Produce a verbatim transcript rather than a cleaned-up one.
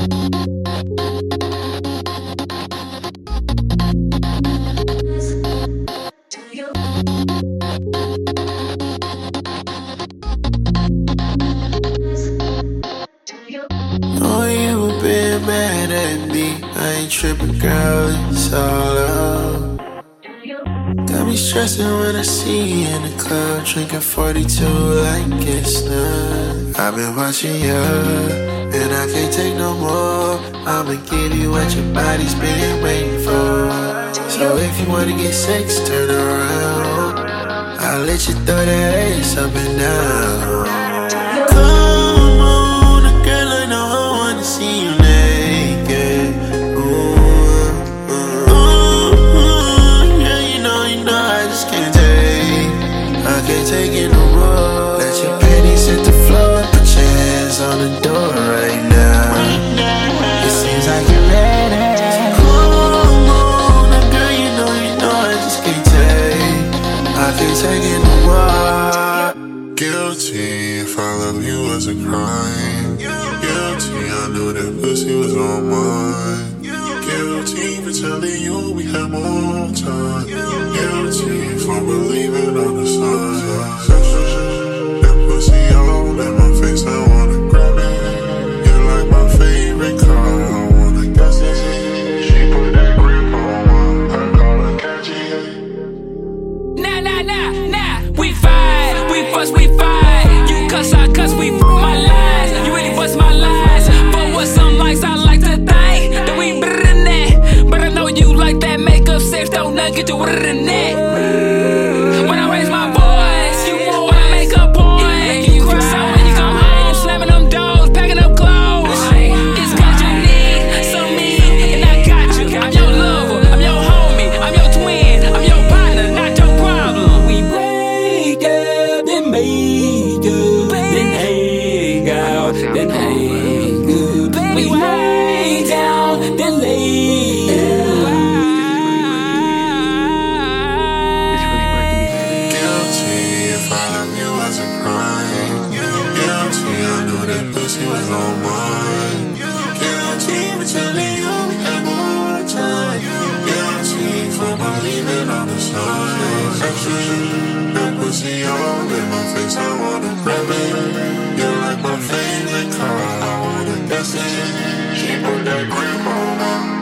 Oh, you been mad at me. I ain't tripping, girl, it's all love. Got me stressing when I see you in the club, drinking forty-two like it's none. I've been watching you, and I can't take no more. I'ma give you what your body's been waiting for. So if you wanna get sex, turn around. I'll let you throw that ass up and down. Come on, girl, I know I wanna see you naked. Ooh, ooh, ooh, yeah, you know, you know, I just can't take. I can't take it no more. Let your panties hit the floor, put your hands on the door right now. It seems like you're ready. Come on, girl, you know, you know, I just can't take. I can't take it no more. Guilty if I love you was a crime. Guilty, I knew that pussy was on mine. Guilty for telling you we had more time. Guilty for believing on the signs. That pussy all in my face, I wanna grab it. You're like my favorite car, I wanna gas it. She put that grip on my, I call her catchy. Nah, nah, nah, nah, we fight, we fuss, we fight. You cuss, I cuss, we f my lies. You really bust my lies. But what some likes, I like to think that we better than that. But I know you like that makeup sex, don't not get you better than that. When I raise my voice, you when I make a point, you cry. So when you come home, slamming them doors, packing up clothes. It's cause you need some me, and I got you. I'm your lover, I'm your homie, I'm your twin, I'm your partner, not your problem. We break up, then make up, then hang out, then hang up. We lay down, then lay down. Guilty if I love you was a crime. Guilty, I knew that pussy was on mine. Guilty for telling you we had more time. Guilty for believing on the signs. That pussy all in my face, I wanna grab it. You're like my favorite car, I wanna gas it. She put that grip on my